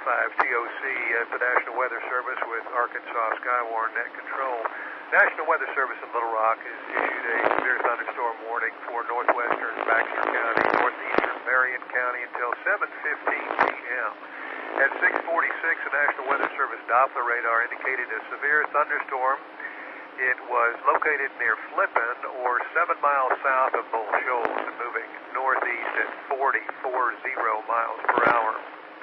KF5TOC at the National Weather Service with Arkansas Skywarn Net Control. National Weather Service in Little Rock has issued a severe thunderstorm warning for northwestern Baxter County, northeastern Marion County until 7:15 p.m. At 6:46, the National Weather Service Doppler radar indicated a severe thunderstorm. It was located near Flippin, or 7 miles south of Bull Shoals, and moving northeast at 40 miles per hour.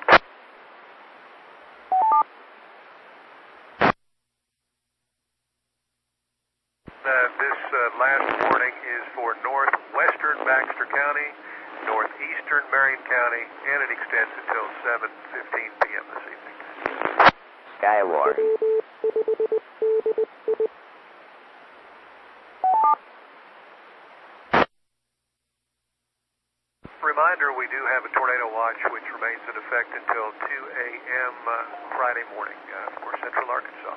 This last warning is for northwestern Baxter County, northeastern Marion County, and it extends until 7:15 p.m. this evening. Skywarn. Reminder, we do have a tornado watch which remains in effect until 2 a.m. Friday morning for central Arkansas.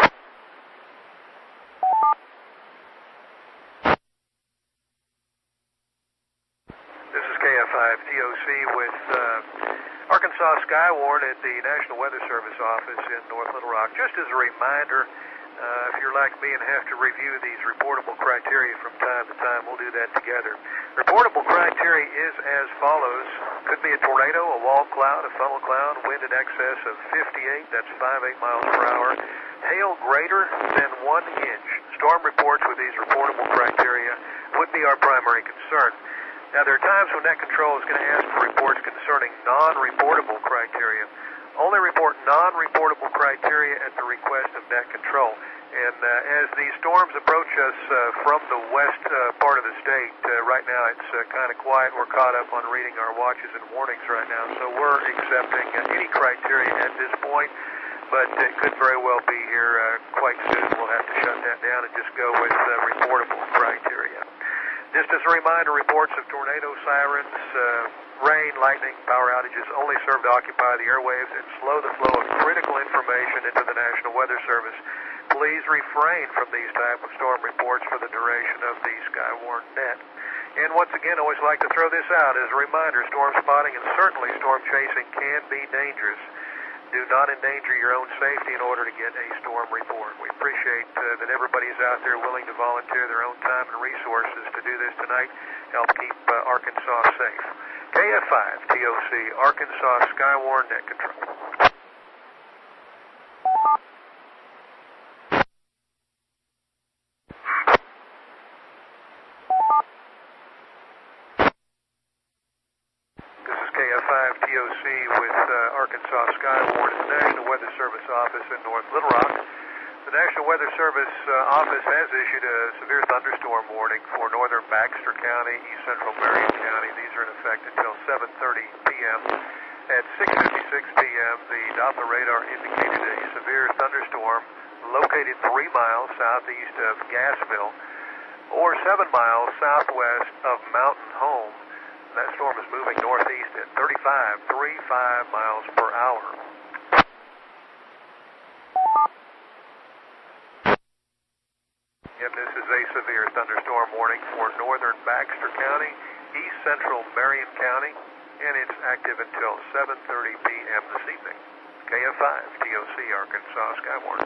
This is KF5TOC with Arkansas Skywarn at the National Weather Service office in North Little Rock. Just as a reminder, if you're like me and have to review these reportable criteria from time to time, we'll do that together. Reportable criteria is as follows. Could be a tornado, a wall cloud, a funnel cloud, wind in excess of 58, that's 58 miles per hour, hail greater than 1 inch. Storm reports with these reportable criteria would be our primary concern. Now, there are times when Net Control is going to ask for reports concerning non-reportable criteria. Only report non-reportable criteria at the request of Net Control. And as these storms approach us from the west part of the state, right now it's kind of quiet. We're caught up on reading our watches and warnings right now, so we're accepting any criteria at this point, but it could very well be here quite soon. We'll have to shut that down and just go with reportable criteria. Just as a reminder, reports of tornado sirens, rain, lightning, power outages only serve to occupy the airwaves and slow the flow of critical information into the National Weather Service. Please refrain from these type of storm reports for the duration of the Skywarn Net. And once again, I always like to throw this out as a reminder, storm spotting and certainly storm chasing can be dangerous. Do not endanger your own safety in order to get a storm report. We appreciate that everybody's out there willing to volunteer their own time and resources to do this tonight, help keep Arkansas safe. KF5TOC, Arkansas Skywarn Net Control. KF5TOC with Arkansas Skywarn at the National Weather Service office in North Little Rock. The National Weather Service office has issued a severe thunderstorm warning for northern Baxter County, east central Marion County. These are in effect until 7:30 p.m. At 6:56 p.m., the Doppler radar indicated a severe thunderstorm located 3 miles southeast of Gassville or 7 miles southwest of Mountain Home. That storm is moving northeast at 35 miles per hour. And this is a severe thunderstorm warning for northern Baxter County, east central Marion County, and it's active until 7:30 p.m. this evening. KF5TOC, Arkansas Skywarn.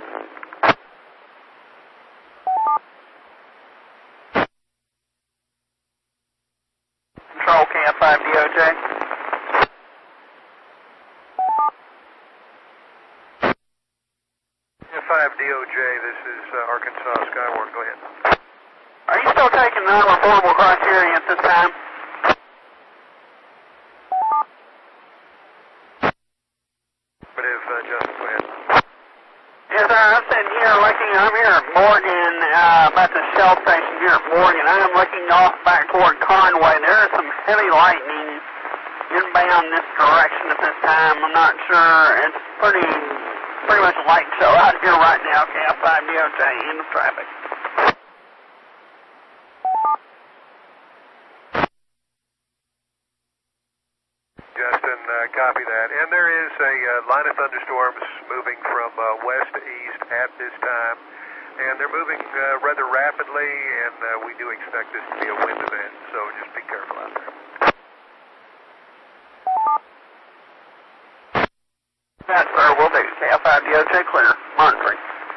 Control KF5DOJ. KF5DOJ, this is Arkansas Skywarn. Go ahead. Are you still taking non-reportable criteria at this time? Justin, go ahead. Yes, sir. I'm sitting here looking. I'm here at Morgan, about the Shell station here at Morgan. I'm looking off back toward Conway. There is some heavy lightning inbound this direction at this time. I'm not sure. It's pretty much a light show out here right now. KF5DOJ, end of traffic. Justin, copy that. And there is a line of thunderstorms moving from west to east at this time. And they're moving rather rapidly, and we do expect this to be a wind event, so just be careful out there. Yes, sir, will do. KF5DO2 clear. Monitoring.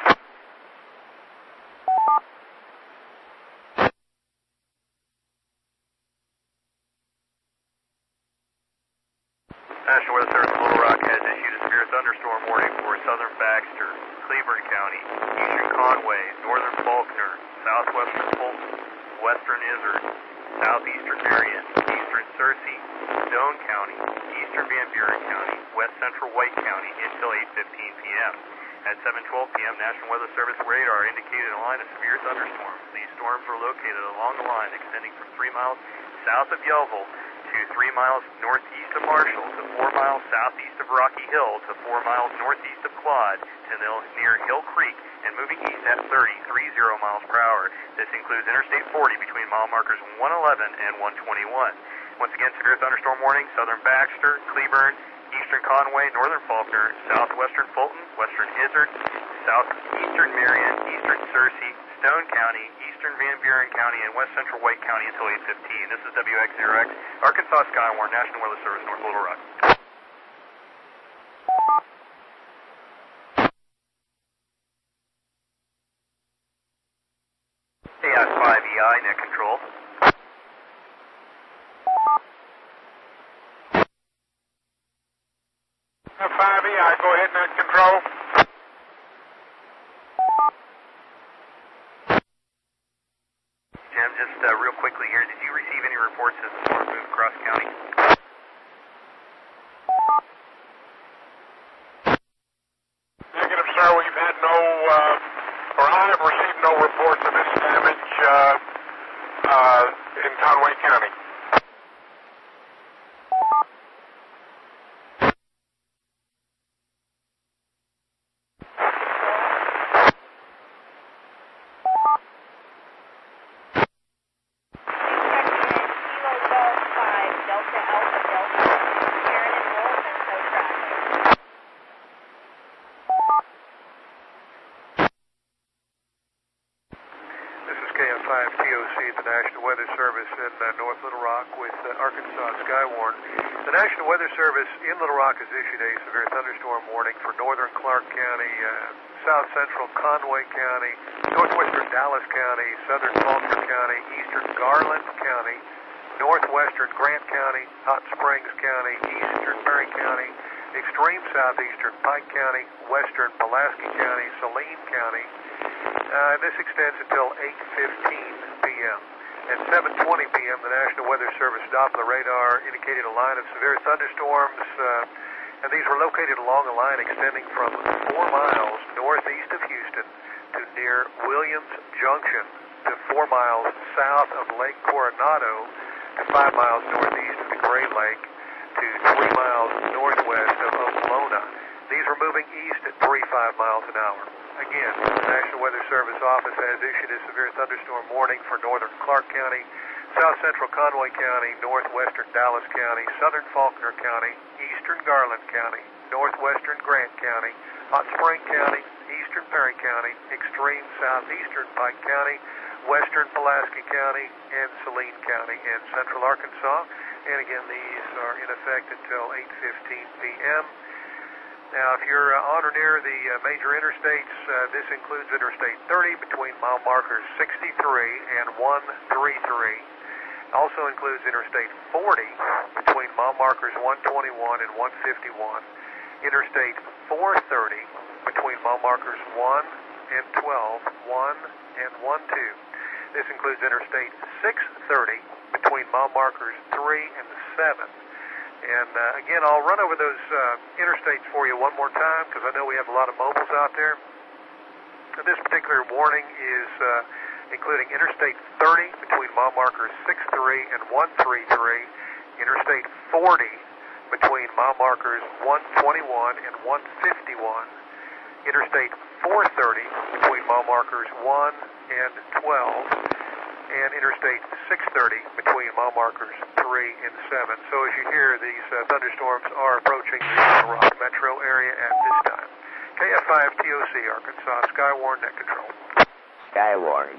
National Weather Service Little Rock has issued a severe thunderstorm warning for southern Baxter, Cleburne County, eastern Conway, northern Faulkner, southwestern Fulton, western Izard, southeastern Marion, eastern Searcy, Stone County, eastern Van Buren County, west central White County until 8:15 p.m. At 7:12 p.m., National Weather Service radar indicated a line of severe thunderstorms. These storms were located along a line extending from 3 miles south of Yellville to 3 miles northeast of Marshall to 4 miles southeast of Rocky Hill to 4 miles northeast of Claude to near Hill Creek and moving east at 30 miles per hour. This includes Interstate 40 between mile markers 111 and 121. Once again, severe thunderstorm warning, southern Baxter, Cleburne, eastern Conway, northern Faulkner, southwestern Fulton, western Izard, southeastern Marion, eastern Searcy, Stone County, eastern Van Buren County, and west central White County until 8:15. This is WX0X, Arkansas Skywarn, National Weather Service, North Little Rock. KI5EI, net control. F5EI, go ahead, net control. Jim, just real quickly here, did you receive any reports as the storm moved across the county? Negative, sir. We've had no, or I have received no reports of this damage in Conway County. KF5TOC, the National Weather Service in North Little Rock with Arkansas Skywarn. The National Weather Service in Little Rock has issued a severe thunderstorm warning for northern Clark County, south central Conway County, northwestern Dallas County, southern Faulkner County, eastern Garland County, northwestern Grant County, Hot Springs County, eastern Perry County, extreme southeastern Pike County, western Pulaski County, Saline County. This extends until 8:15 p.m. At 7:20 p.m., the National Weather Service Doppler radar indicated a line of severe thunderstorms, and these were located along a line extending from 4 miles northeast of Houston to near Williams Junction to 4 miles south of Lake Coronado to 5 miles northeast of the Gray Lake to 3 miles northwest of Oklahoma. These were moving east at 35 miles an hour. Again, the National Weather Service Office has issued a severe thunderstorm warning for northern Clark County, south central Conway County, northwestern Dallas County, southern Faulkner County, eastern Garland County, northwestern Grant County, Hot Spring County, eastern Perry County, extreme southeastern Pike County, western Pulaski County, and Saline County, and central Arkansas. And again, these are in effect until 8:15 p.m. Now, if you're on or near the major interstates, this includes Interstate 30 between mile markers 63 and 133. Also includes Interstate 40 between mile markers 121 and 151. Interstate 430 between mile markers 1 and 12, 1 and 12. This includes Interstate 630 between mile markers 3 and 7. And again, I'll run over those interstates for you one more time because I know we have a lot of mobiles out there. And this particular warning is including Interstate 30 between mile markers 63 and 133, Interstate 40 between mile markers 121 and 151, Interstate 430 between mile markers 1 and 12, and Interstate 630 between mile markers 3 and 7. So as you hear, these thunderstorms are approaching the Little Rock metro area at this time. KF5TOC, Arkansas Skywarn, net control. Skywarn.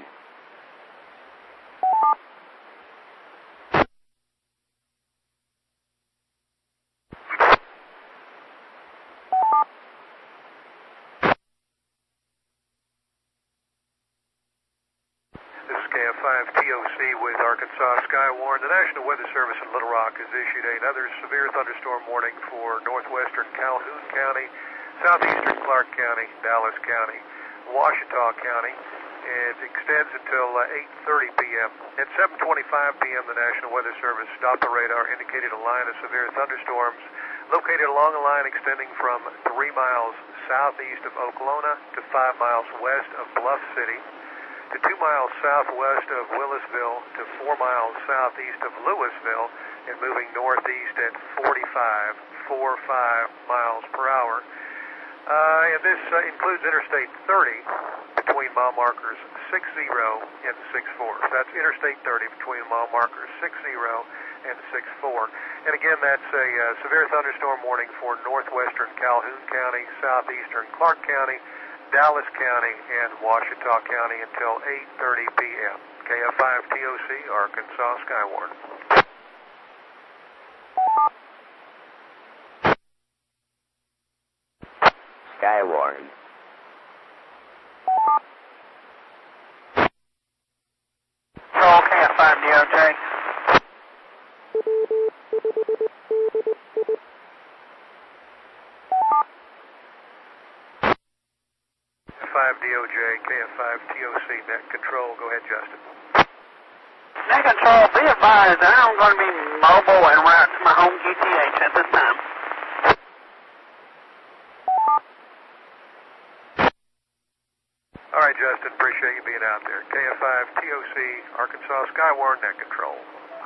This is KF5 TOC with Arkansas Skywarn. The National Weather Service in Little Rock has issued another severe thunderstorm warning for northwestern Calhoun County, southeastern Clark County, Dallas County, Ouachita County. It extends until 8:30 p.m. At 7:25 p.m., the National Weather Service stopped the radar, indicated a line of severe thunderstorms located along a line extending from 3 miles southeast of Okolona to 5 miles west of Bluff City, to 2 miles southwest of Willisville, to 4 miles southeast of Louisville, and moving northeast at 45 miles per hour. And this includes Interstate 30 between mile markers 60 and 64. So that's Interstate 30 between mile markers 60 and 64. And again, that's a severe thunderstorm warning for northwestern Calhoun County, southeastern Clark County, Dallas County, and Ouachita County until 8:30 p.m. KF5 TOC, Arkansas Skywarn. Skywarn. Control KF5 DOJ. 5 DOJ, KF5 TOC, net control. Go ahead, Justin. Net control, be advised that I'm going to be mobile and route to my home GTH at this time. All right, Justin, appreciate you being out there. KF5 TOC, Arkansas Skywarn, net control.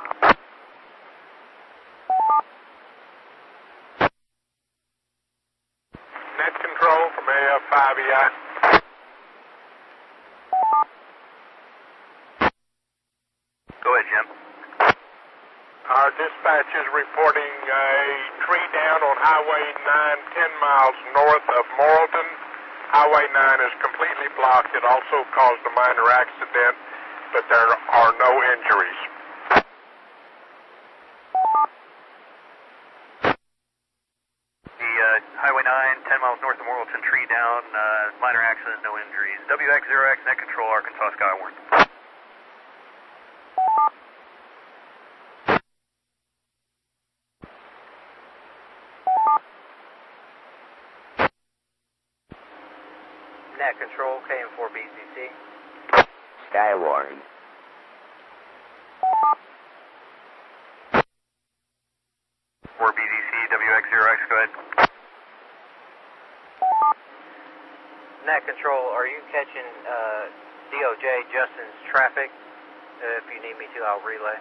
Net control from AF5EI. Go ahead, Jim. Our dispatch is reporting a tree down on Highway 9, 10 miles north of Morrilton. Highway 9 is completely blocked. It also caused a minor accident, but there are no injuries. The Highway 9, 10 miles north of Morrilton, tree down, minor accident, no injuries. WX0X, net control, Arkansas Skywarn. Net control, KM4BCC. Skywarn. For BZC, WX0X, go ahead. Net control, are you catching DOJ Justin's traffic? If you need me to, I'll relay.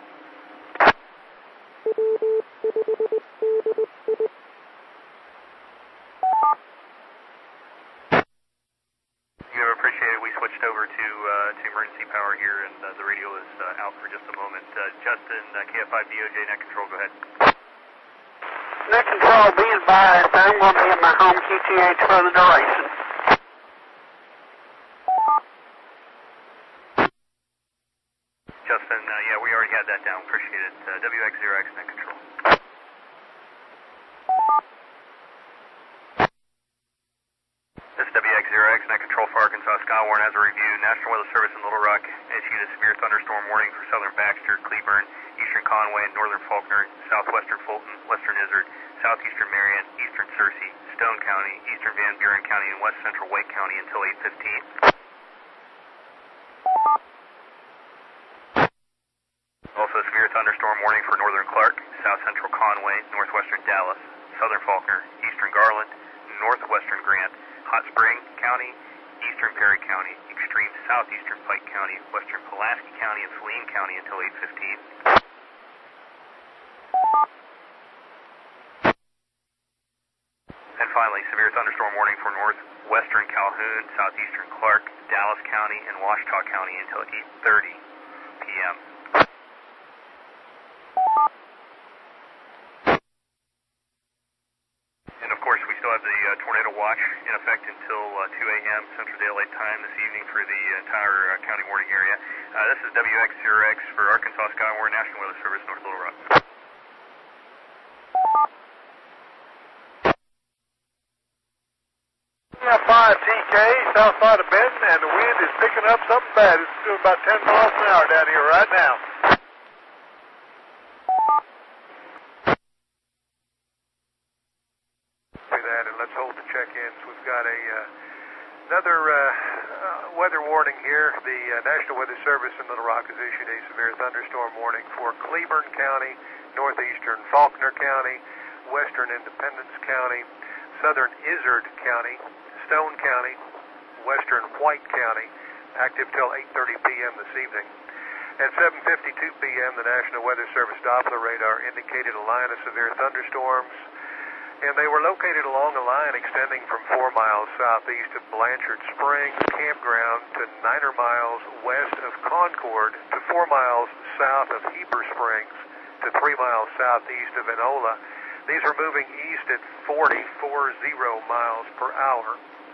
You have appreciated. We switched over to emergency power here, and the radio is out for just a moment. Justin, KF5 DOJ, net control, go ahead. Net control, be advised I'm going to be at my home QTH for the duration. Justin, yeah, we already had that down. Appreciate it. WX0X, net control. This is WX0X, net control for Arkansas Skywarn. As a review, National Weather Service in Little Rock issued a severe thunderstorm warning for southern Baxter, Cleburne, eastern Conway, and northern Faulkner, southwestern Fulton, western Izzard, southeastern Marion, eastern Searcy, Stone County, eastern Van Buren County, and west central Wake County until 8:15. Also a severe thunderstorm warning for northern Clark, south central Conway, northwestern Dallas, southern Faulkner, eastern Garland, northwestern Grant, Hot Spring County, eastern Perry County, extreme southeastern Pike County, western Pulaski County, and Saline County until 8:15. And finally, severe thunderstorm warning for northwestern Calhoun, southeastern Clark, Dallas County, and Ouachita County until 8:30 p.m. And of course, we still have the tornado watch in effect until 2 a.m. Central Daylight Time this evening for the entire county warning area. This is WX0X for Arkansas Skywarn, National Weather Service, North Little Rock. KF5TK, south side of Benton, and the wind is picking up something bad. It's doing about 10 miles an hour down here right now. That, and let's hold the check-ins. We've got another weather warning here. The National Weather Service in Little Rock has issued a severe thunderstorm warning for Cleburne County, northeastern Faulkner County, western Independence County, southern Izard County, Stone County, western White County, active till 8:30 p.m. this evening. At 7:52 p.m., the National Weather Service Doppler radar indicated a line of severe thunderstorms, and they were located along a line extending from 4 miles southeast of Blanchard Springs Campground to 9 miles west of Concord to 4 miles south of Heber Springs to 3 miles southeast of Enola. These are moving east at 40 miles per hour.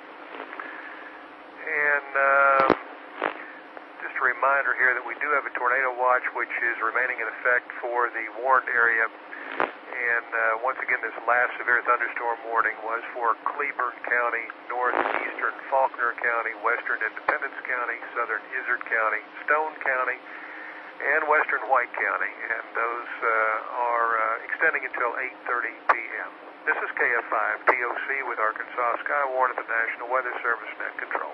And just a reminder here that we do have a tornado watch which is remaining in effect for the warned area. And once again, this last severe thunderstorm warning was for Cleburne County, northeastern Faulkner County, western Independence County, southern Izard County, Stone County, and western White County. And those are extending until 8:30 p.m. This is KF5 TOC with Arkansas Skywarn at the National Weather Service Net Control.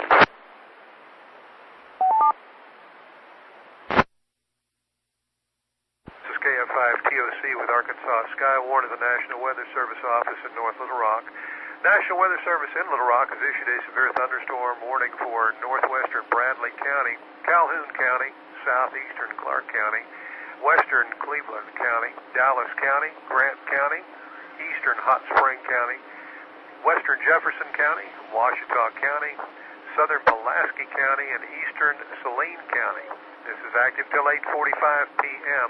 KF5 TOC with Arkansas Skywarn of the National Weather Service office in North Little Rock. National Weather Service in Little Rock has issued a severe thunderstorm warning for northwestern Bradley County, Calhoun County, southeastern Clark County, western Cleveland County, Dallas County, Grant County, eastern Hot Spring County, western Jefferson County, Washita County, southern Pulaski County, and eastern Saline County. This is active till 8:45 p.m.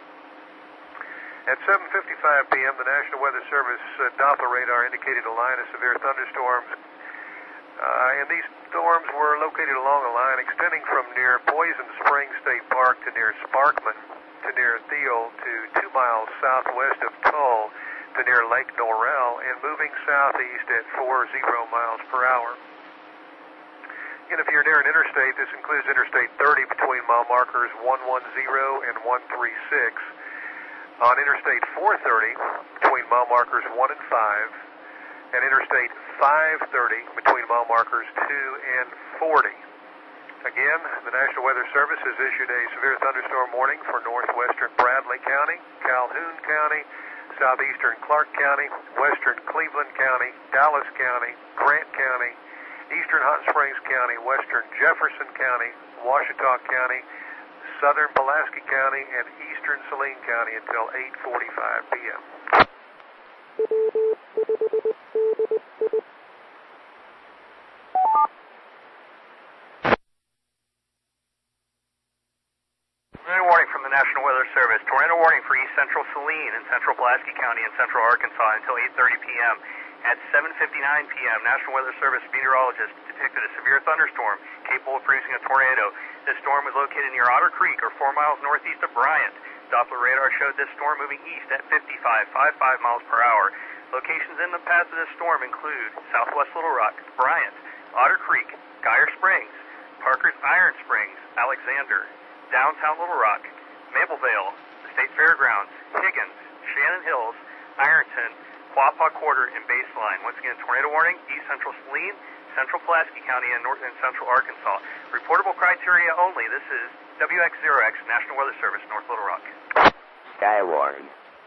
At 7:55 p.m., the National Weather Service Doppler radar indicated a line of severe thunderstorms, and these storms were located along a line extending from near Poison Springs State Park to near Sparkman to near Thiel to 2 miles southwest of Tull to near Lake Norrell and moving southeast at 40 miles per hour. And if you're near an interstate, this includes Interstate 30 between mile markers 110 and 136. On Interstate 430 between mile markers 1 and 5, and Interstate 530 between mile markers 2 and 40. Again, the National Weather Service has issued a severe thunderstorm warning for northwestern Bradley County, Calhoun County, southeastern Clark County, western Cleveland County, Dallas County, Grant County, eastern Hot Springs County, western Jefferson County, Washita County, southern Pulaski County, and eastern Saline County until 8:45 p.m. Tornado warning from the National Weather Service. Tornado warning for east central Saline and central Pulaski County and central Arkansas until 8:30 p.m. At 7:59 p.m., National Weather Service meteorologists detected a severe thunderstorm capable of producing a tornado. This storm was located near Otter Creek, or 4 miles northeast of Bryant. Doppler radar showed this storm moving east at 55 miles per hour. Locations in the path of this storm include southwest Little Rock, Bryant, Otter Creek, Geyer Springs, Parker's Iron Springs, Alexander, downtown Little Rock, Maplevale, the State Fairgrounds, Higgins, Shannon Hills, Ironton, Quapaw Quarter, and Baseline. Once again, tornado warning, east central Saline, central Pulaski County, and north and central Arkansas. Reportable criteria only. This is WX0X, National Weather Service, North Little Rock. Skywarn.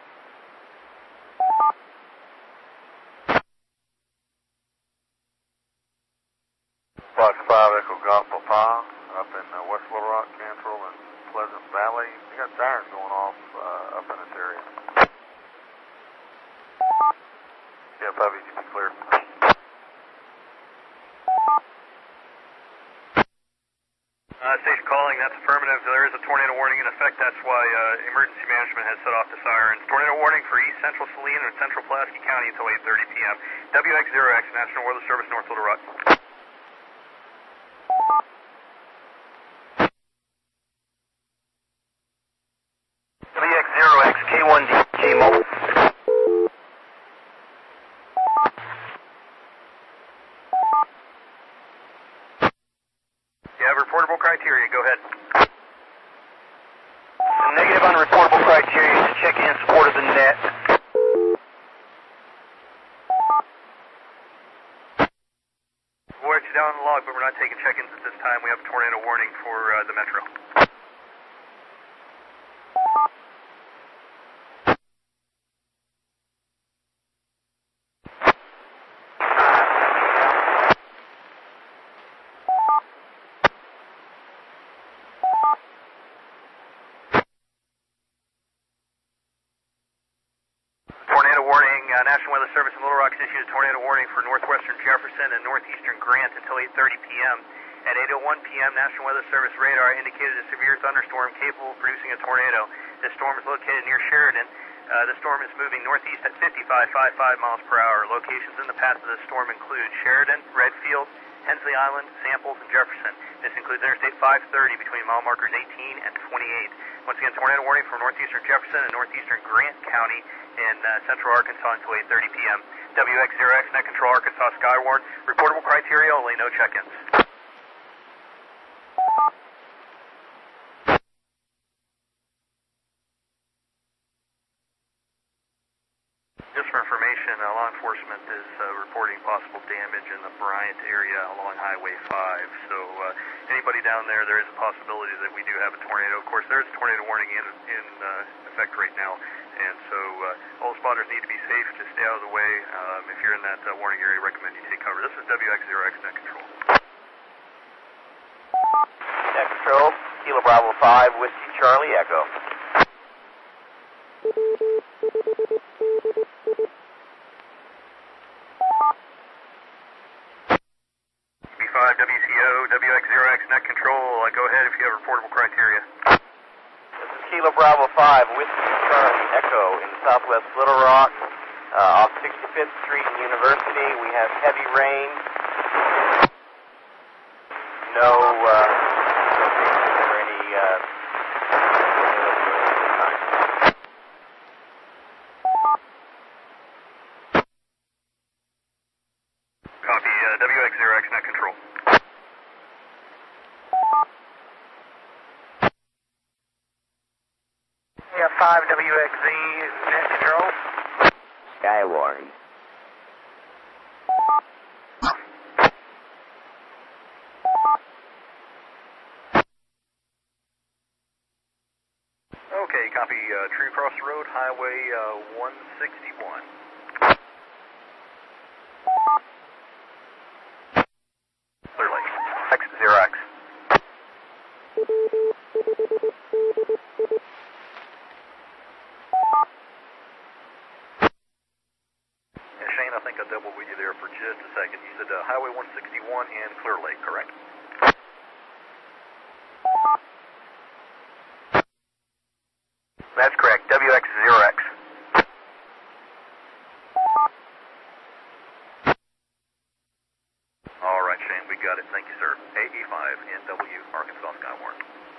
Fox 5 Echo Golf Papa up in West Little Rock, Cantrell, and Pleasant Valley. You got sirens going off up in this area. Yeah, Bubby, you be clear. Station calling, that's affirmative. There is a tornado warning in effect. That's why emergency management has set off the sirens. Tornado warning for east central Saline and central Pulaski County until 8:30 p.m. WX0X, National Weather Service, North Little Rock. WX0X, K1D, K-Mobile. have reportable criteria. Go ahead. Negative on reportable criteria. To check in support of the net. We'll write you down on the log, but we're not taking check-ins at this time. We have a tornado warning for the metro. Tornado warning. National Weather Service in Little Rock has issued a tornado warning for northwestern Jefferson and northeastern Grant until 8:30 p.m. At 8:01 p.m., National Weather Service radar indicated a severe thunderstorm capable of producing a tornado. This storm is located near Sheridan. The storm is moving northeast at 55 miles per hour. Locations in the path of this storm include Sheridan, Redfield, Hensley Island, Samples, and Jefferson. This includes Interstate 530 between mile markers 18 and 28. Once again, tornado warning for northeastern Jefferson and northeastern Grant County in central Arkansas until 8:30 p.m. WX0X, Net Control, Arkansas Skywarn. Reportable criteria only, no check-ins. Just for information, law enforcement is reporting possible damage in the Bryant area along Highway 5. So anybody down there, there is a possibility that we do have a tornado. Of course, there is a tornado warning in effect right now. And so all spotters need to be safe to stay out of the way. If you're in that warning area, I recommend you take cover. This is WX0X Net Control. Net Control, Kilo Bravo 5, Whiskey Charlie, Echo. B5 WCO, WX0X Net Control. Go ahead if you have reportable criteria. This is Kilo Bravo 5, Whiskey Charlie, Echo, in southwest Little Rock, off 65th Street and University. We have heavy rain. No Copy, WX0X Net Control. Yeah, 5 WXZ, Net Control. Skywarn. Okay, copy, Tree Cross Road, Highway 161. Clearly. X0X. Shane, I think I doubled with you there for just a second. You said Highway 161 and Clear Lake, correct? That's correct. WX0X. All right, Shane, we got it. Thank you, sir. AE5NW, Arkansas Skywarn.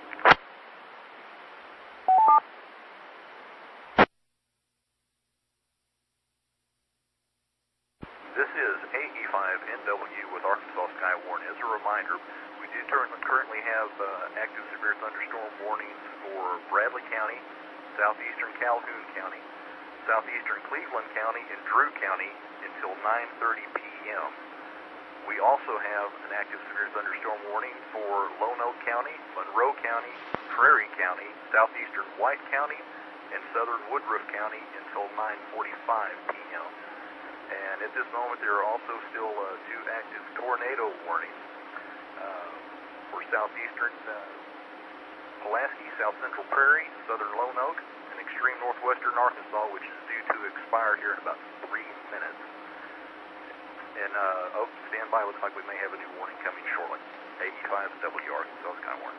This is AE5NW with Arkansas Skywarn. As a reminder, we do currently have active severe thunderstorm warnings for Bradley County, southeastern Calhoun County, southeastern Cleveland County, and Drew County until 9:30 p.m. We also have an active severe thunderstorm warning for Lonoke County, Monroe County, Prairie County, southeastern White County, and southern Woodruff County until 9:45 p.m. And at this moment, there are also still two active tornado warnings for southeastern Pulaski, south central Prairie, southern Lone Oak, and extreme northwestern Arkansas, which is due to expire here in about 3 minutes. And stand by. Looks like we may have a new warning coming shortly. AE5W, Arkansas Skywarn.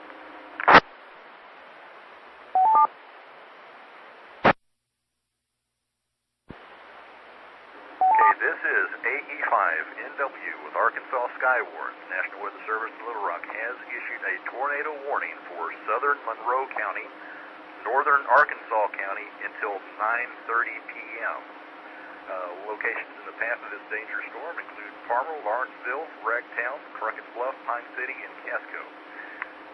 This is AE5NW with Arkansas Skywarn. National Weather Service in Little Rock has issued a tornado warning for southern Monroe County, northern Arkansas County until 9:30 p.m. Locations in the path of this dangerous storm include Farmville, Lawrenceville, Ragtown, Crockett's Bluff, Pine City, and Casco.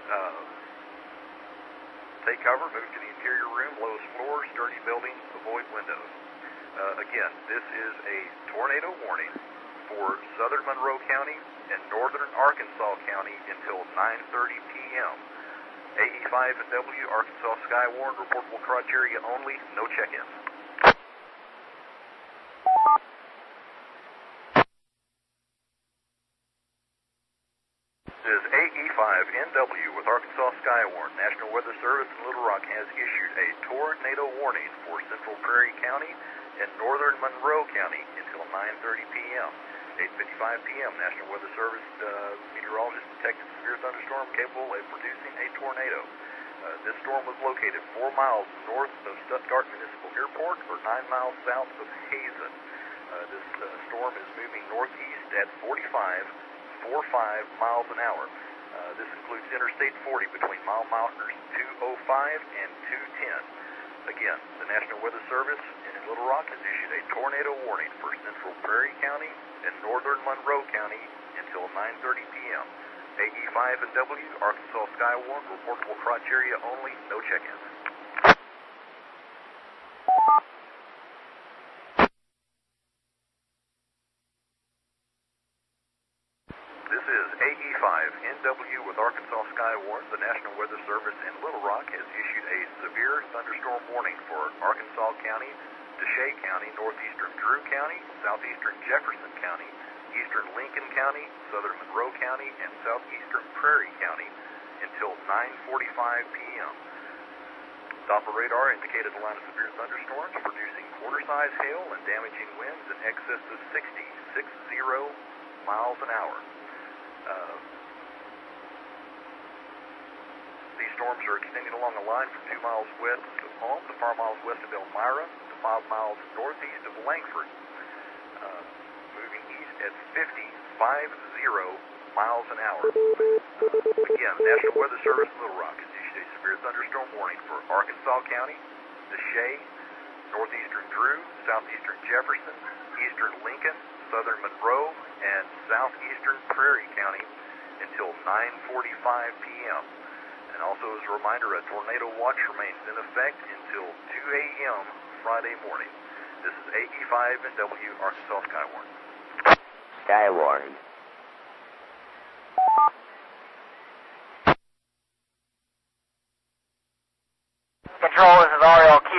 Take cover, move to the interior room, lowest floor, sturdy building, avoid windows. Again, this is a tornado warning for southern Monroe County and northern Arkansas County until 9:30 p.m. AE5 and W, Arkansas Skywarn, reportable criteria only, no check-ins. This is AE5NW with Arkansas Skywarn. National Weather Service in Little Rock has issued a tornado warning for Central Prairie County and northern Monroe County until 9:30 p.m. 8:55 p.m. National Weather Service meteorologists detected severe thunderstorm capable of producing a tornado. This storm was located 4 miles north of Stuttgart Municipal Airport or 9 miles south of Hazen. This storm is moving northeast at 45 miles an hour. This includes Interstate 40 between mile markers 205 and 210. Again, the National Weather Service in Little Rock has issued a tornado warning for Central Prairie County and northern Monroe County until 9:30 p.m. AE5 and W, Arkansas Skywarn, reportable criteria only, no check-ins. This is AE5NW with Arkansas Skywarn. The National Weather Service in Little Rock has issued a severe thunderstorm warning for Arkansas County, Deshay County, northeastern Drew County, southeastern Jefferson County, eastern Lincoln County, southern Monroe County, and southeastern Prairie County until 9:45 p.m. Doppler radar indicated a line of severe thunderstorms producing quarter-size hail and damaging winds in excess of 60 miles an hour. These storms are extending along a line from 2 miles west of Holmes to 5 miles west of Elmira to 5 miles northeast of Langford. Moving east at 50 miles an hour. Again, National Weather Service Little Rock has issued a severe thunderstorm warning for Arkansas County, Deshay, northeastern Drew, southeastern Jefferson, eastern Lincoln, southern Monroe, and southeastern Prairie County until 9:45 p.m. And also as a reminder, a tornado watch remains in effect until 2 a.m. Friday morning. This is AE5 and W, Arkansas Skywarn. Skywarn. Control, this is RLQ.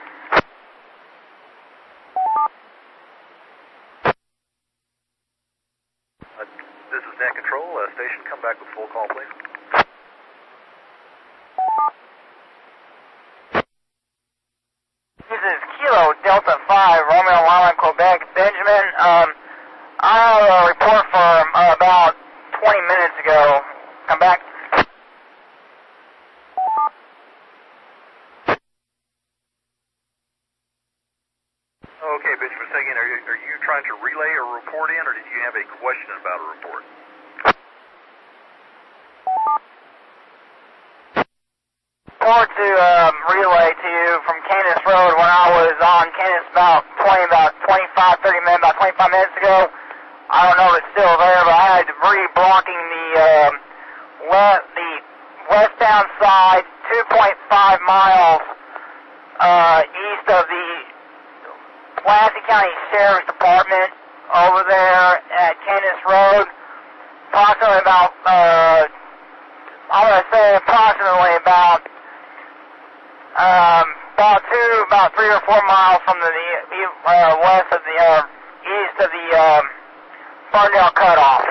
This is Net Control. Station, come back with full call, please. This is Kilo Delta 5, Romeo Island, Quebec. Benjamin, I have a report from about 20 minutes ago. Come back. Okay, Benjamin, say again, are you trying to relay a report in, or did you have a question about a report? Report to relay to you from Canis Road when I was on Canis about 25 minutes ago. I don't know if it's still there, but I had debris blocking the westbound side 2.5 miles east of the Pulaski County Sheriff's Department over there at Canis Road. Approximately about, I'm going to say approximately about 3 or 4 miles from the west of the, east of the Ferndale cutoff.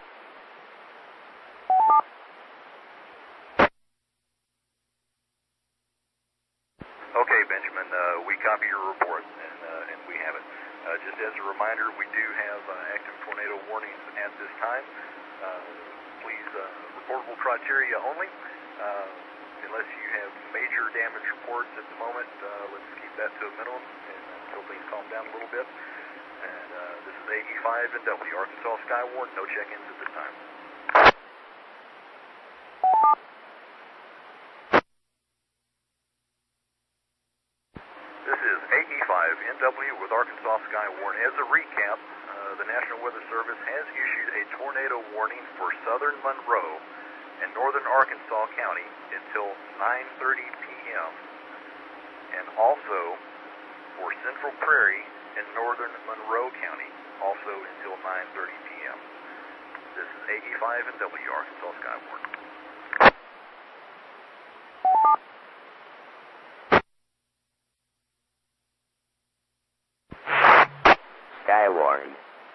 Okay, Benjamin, we copy your report, and we have it. Just as a reminder, we do have active tornado warnings at this time. Please, reportable criteria only. Unless you have major damage reports at the moment, let's keep that to a minimum until things calm down a little bit. And this is AE5 and W, Arkansas Skywarn, no check-ins at this time. This is AE5NW with Arkansas Skywarn. As a recap, the National Weather Service has issued a tornado warning for southern Monroe in northern Arkansas County until 9:30 p.m. and also for Central Prairie in northern Monroe County, also until 9:30 p.m. This is AE5NW, Arkansas Skywarn. Skywarn.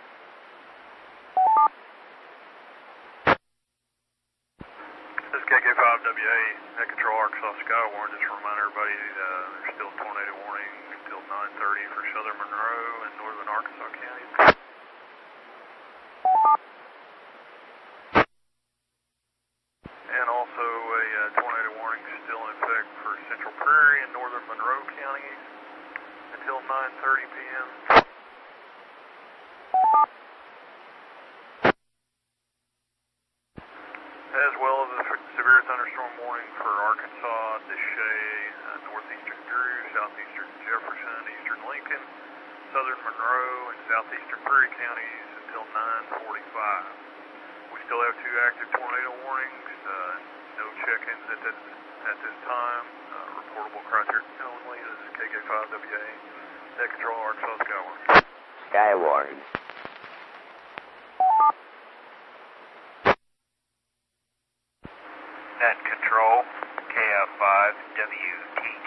This is KK5WA, Net Control Arkansas Skywarn. Just to remind everybody there's still tornado warning until 9:30 for southern Monroe and northern Arkansas counties. And also a tornado warning still in effect for Central Prairie and northern Monroe counties until 9:30 p.m. As well as a severe thunderstorm warning for Arkansas, Deshay, northeastern Drew, southeastern Jefferson, eastern Lincoln, southern Monroe, and southeastern Prairie counties until 9:45. We still have 2 active tornado warnings, no check-ins at this time, reportable criteria only. This is KK5WA, Net Control Arkansas Skywarn. Skywarn. Net Control, KF5WTT.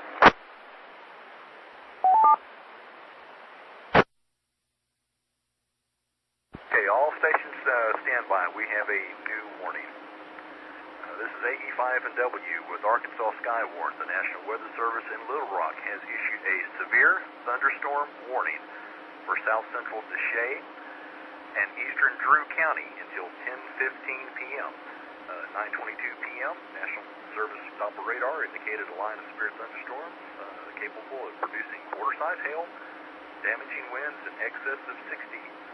Okay, all stations stand by. We have a new warning. This is AE5NW with Arkansas Skywarn. The National Weather Service in Little Rock has issued a severe thunderstorm warning for south central Deshay and eastern Drew County until 10:15 p.m. 9:22 p.m. National Service Doppler radar indicated a line of severe thunderstorms capable of producing quarter-size hail, damaging winds in excess of 60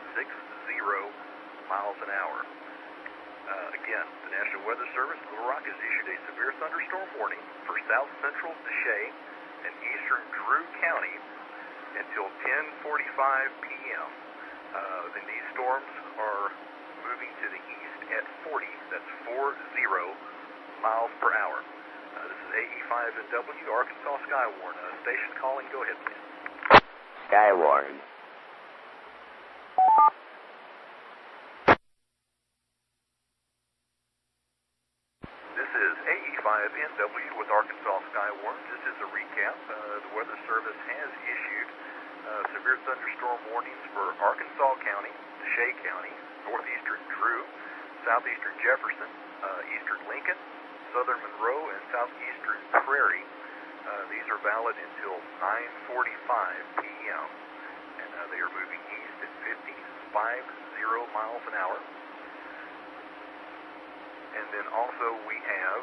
miles an hour. Again, the National Weather Service in Little Rock has issued a severe thunderstorm warning for south central Deshay and eastern Drew County until 10:45 p.m. Then these storms are moving to the east at 40, that's 40 miles per hour. This is AE5NW, Arkansas Skywarn. Station calling, go ahead, please. Skywarn. This is AE5NW with Arkansas Skywarn. Just as a recap, the Weather Service has issued severe thunderstorm warnings for Arkansas County, Deshay County, northeastern Drew, southeastern Jefferson, eastern Lincoln, southern Monroe, and southeastern Prairie. These are valid until 9:45 p.m. and they are moving east at 50 miles an hour. And then also we have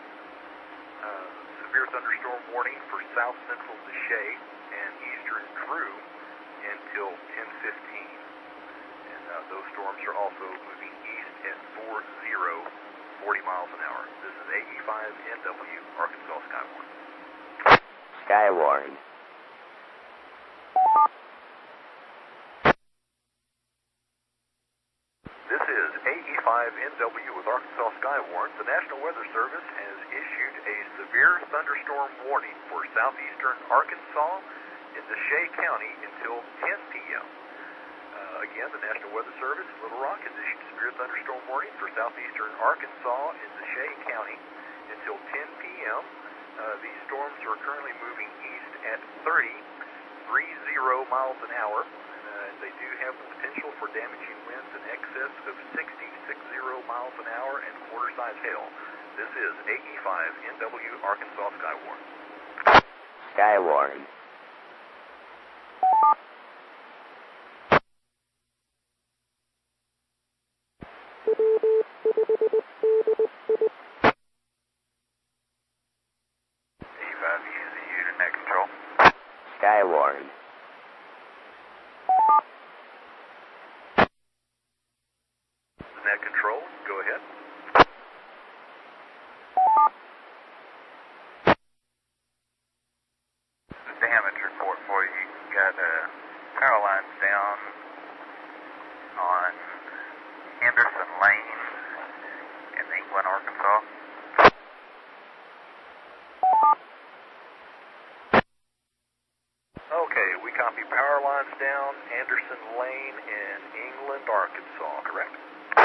severe thunderstorm warning for south central Deshay and eastern Drew until 10:15. And those storms are also moving east at 40 miles an hour. This is AE5NW, Arkansas Skywarn. Skywarn. This is AE5NW with Arkansas Skywarn. The National Weather Service has issued a severe thunderstorm warning for southeastern Arkansas in Deshay County until 10 p.m. Again, the National Weather Service in Little Rock has issued a severe thunderstorm warning for southeastern Arkansas in Deshay County until 10 p.m. These storms are currently moving east at 30 miles an hour. They do have the potential for damaging winds in excess of 60 miles an hour and quarter-size hail. This is AE5NW, Arkansas Skywarn. Skywarn. AE5EZU to Net Control. Skywarn. Net Control, go ahead. The damage report for you. You got power lines down on Henderson Lane in England, Arkansas. copy. Power lines down Anderson Lane in England, Arkansas, correct?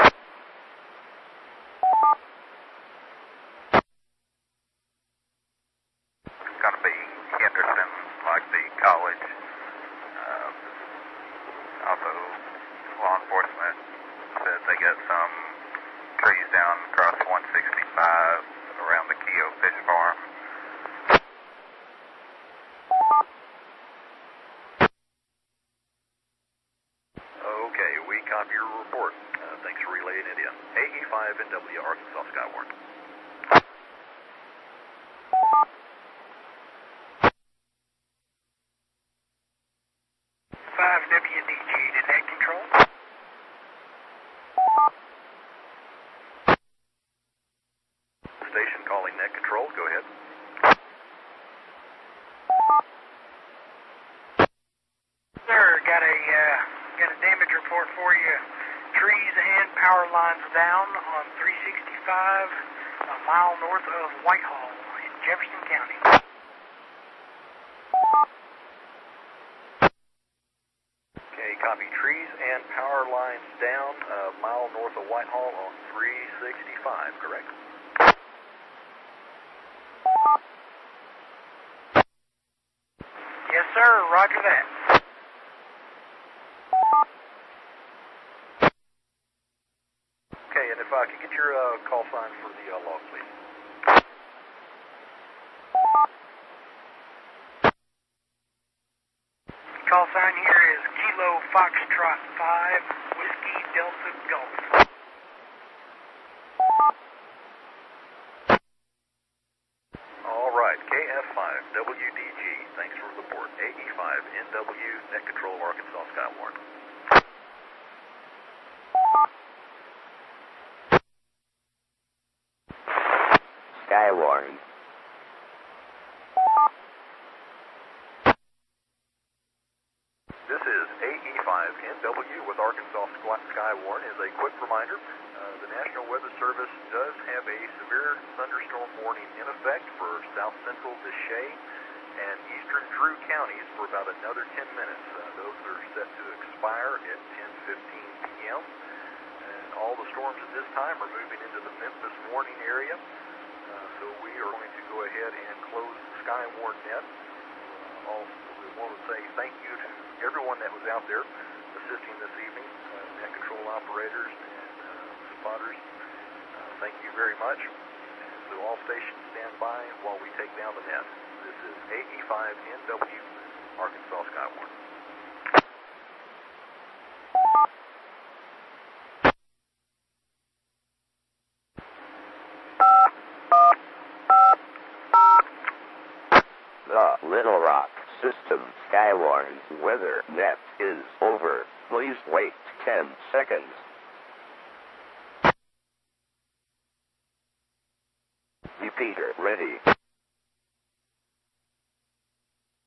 It's going to be Henderson, like the college. Also, law enforcement said they got some trees down across 165 around the Keogh Fish Farm. Okay, we copy your report. Thanks for relaying it in. AE5NW, Arkansas Skywarn. WDG to net control. Station calling net control. Go ahead. Sir, got a damage report for you. Trees and power lines down on 365, a mile north of Whitehall in Jefferson County. Okay, copy. Trees and power lines down a mile north of Whitehall on 365, correct? Yes, sir. Roger that. Okay, and if I could get your call sign for the log, please. Call sign here is Kilo Foxtrot 5, Whiskey Delta Golf. All right, KF5WDG, thanks for the report. AE5NW, net control, Arkansas Skywarn. Skywarn. This is AE5NW with Arkansas Skywarn. As a quick reminder, the National Weather Service does have a severe thunderstorm warning in effect for south central Deshay and eastern Drew counties for about another 10 minutes. Those are set to expire at 10:15 p.m. And all the storms at this time are moving into the Memphis warning area. So we are going to go ahead and close Skywarn net. We want to say thank you to everyone that was out there assisting this evening, net control operators and spotters. Thank you very much. So all stations stand by while we take down the net. This is AE5NW, Arkansas Skywarn. The Little Rock System Skywarn's weather net is over. Please wait 10 seconds. Repeater ready.